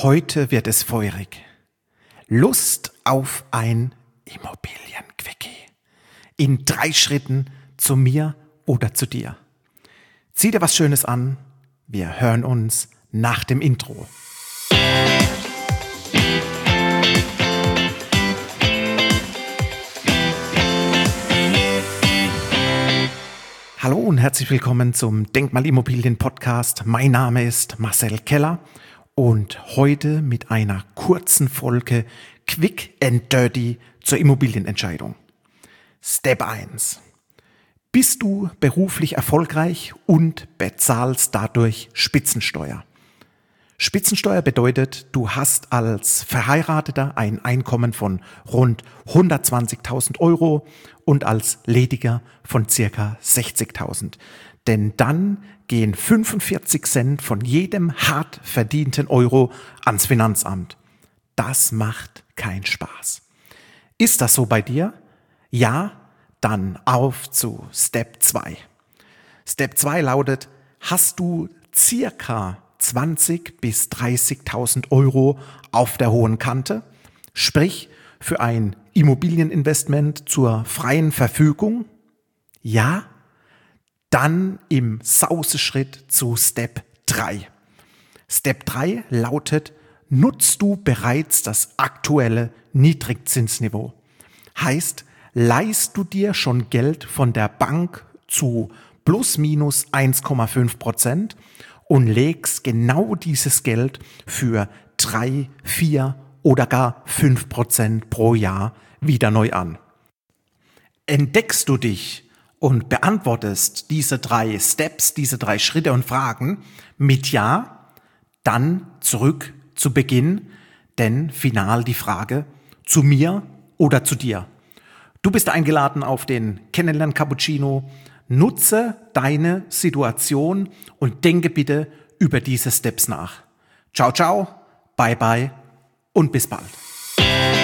Heute wird es feurig. Lust auf ein Immobilienquickie. In 3 Schritten zu mir oder zu dir. Zieh dir was Schönes an. Wir hören uns nach dem Intro. Hallo und herzlich willkommen zum Denkmalimmobilien-Podcast. Mein Name ist Marcel Keller und heute mit einer kurzen Folge Quick and Dirty zur Immobilienentscheidung. Step 1. Bist du beruflich erfolgreich und bezahlst dadurch Spitzensteuer? Spitzensteuer bedeutet, du hast als Verheirateter ein Einkommen von rund 120.000 Euro und als Lediger von circa 60.000. Denn dann gehen 45 Cent von jedem hart verdienten Euro ans Finanzamt. Das macht keinen Spaß. Ist das so bei dir? Ja, dann auf zu Step 2. Step 2 lautet, hast du circa 20.000 bis 30.000 Euro auf der hohen Kante, sprich für ein Immobilieninvestment zur freien Verfügung? Ja, dann im Sauseschritt zu Step 3. Step 3 lautet, nutzt du bereits das aktuelle Niedrigzinsniveau? Heißt, leihst du dir schon Geld von der Bank zu plus minus 1,5% und legst genau dieses Geld für 3, 4 oder gar 5% pro Jahr wieder neu an. Entdeckst du dich und beantwortest diese 3 Steps, diese 3 Schritte und Fragen mit Ja, dann zurück zu Beginn, denn final die Frage, zu mir oder zu dir. Du bist eingeladen auf den Kennenlern-Cappuccino. Nutze deine Situation und denke bitte über diese Steps nach. Ciao, ciao, bye, bye und bis bald.